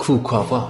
کوکاوا.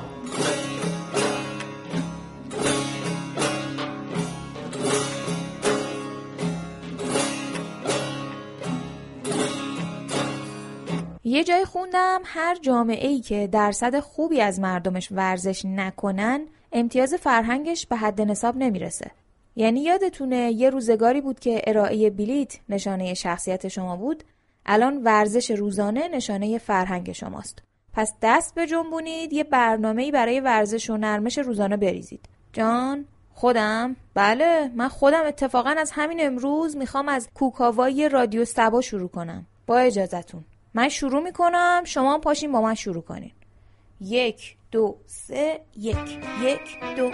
یه جای خوندم هر جامعه‌ای که درصد خوبی از مردمش ورزش نکنن امتیاز فرهنگش به حد نصاب نمیرسه. یعنی یادتونه یه روزگاری بود که ارائه بلیت نشانه شخصیت شما بود، الان ورزش روزانه نشانه فرهنگ شماست. پس دست بجنبونید یه برنامه‌ای برای ورزش و نرمش روزانه بریزید. جان خودم؟ بله من خودم اتفاقا از همین امروز میخوام از کوکاوای رادیو سبا شروع کنم. با اجازهتون من شروع میکنم، شما پاشین با من شروع کنین. 1 2 3 1 1 2 3.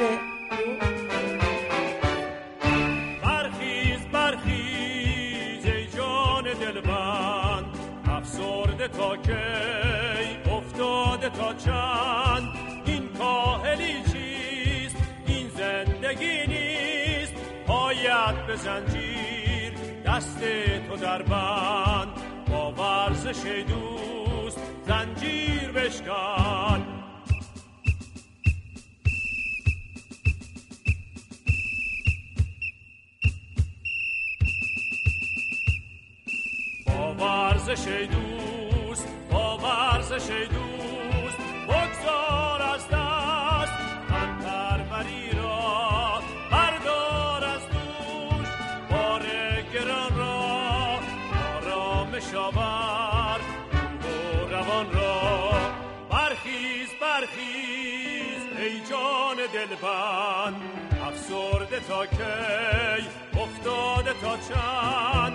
برخیز ای جان دلبند، افسرده تا کی، افتاده تا چند. این کاهلی چیست، این زندگی نیست. پایت به زنجیر، دست تو در بند. با ورزش دوست زنجیر بشکن. با ورزش دوست، با ورزش دوست، بگذار از دست تن پروری را. بردار از دوش بار گران را. آرامش آور روح و روان را. برخیز برخیز ای جان دلبند، افسرده تا کی، افتاده تا چند.